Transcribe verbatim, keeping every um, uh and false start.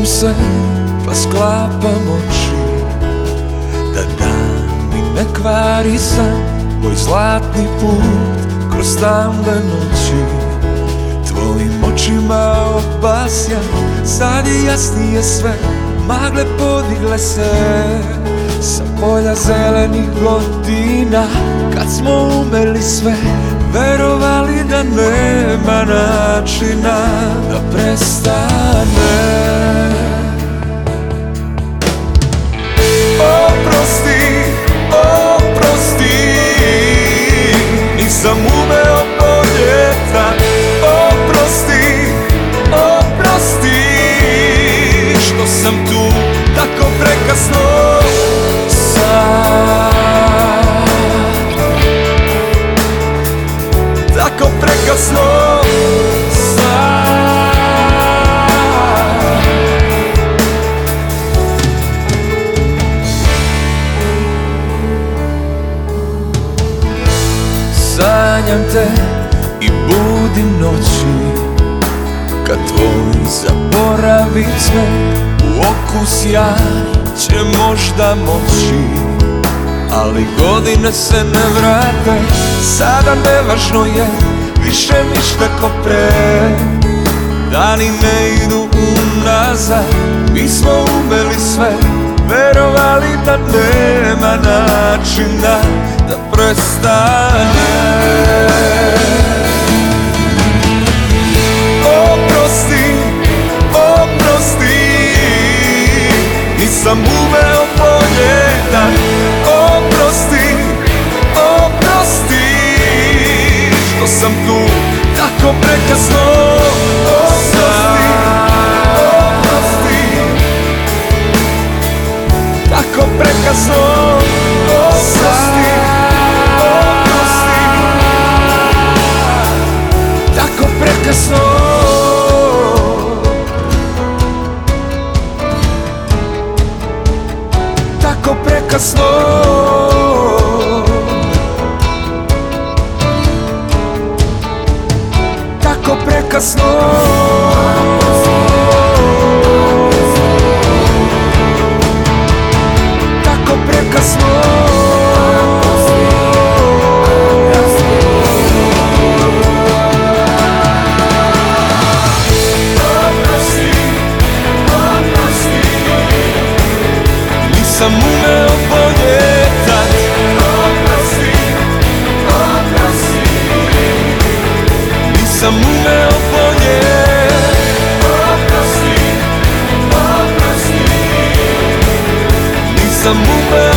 Budim se pa sklapam oči, da dan mi ne kvari san, moj zlatni put kroz tamne noći. Tvojim očima obasjan, sad je jasnije sve, magle podigle se sa polja zelenih godina. Kad smo umeli sve, verovali da nema načina da prestane. Oprosti, oprosti, nisam umeo bolje tad. Oprosti, oprosti, što sam tu tako prekasno sad. Tako prekasno sad. Sanjam te i budim noći, kad tvoj zaboravit sve u oku sjaj će možda moći. Ali godine se ne vrate, sada nevažno je više ništa ko pre. Dani ne idu unazad, mi smo umeli sve, verovali da nema načina da prestane. Oprosti, oprosti, nisam umeo bolje dan. Oprosti, oprosti, što sam tu tako prekasno sad. Oprosti, tako prekasno sad. Oprosti, tako prekasno. Tako prekasno. Tako prekasno. Tako prekasno. Nisam umeo bolje tad. Oprosti, oprosti, nisam umeo bolje. Oprosti, oprosti, nisam umeo.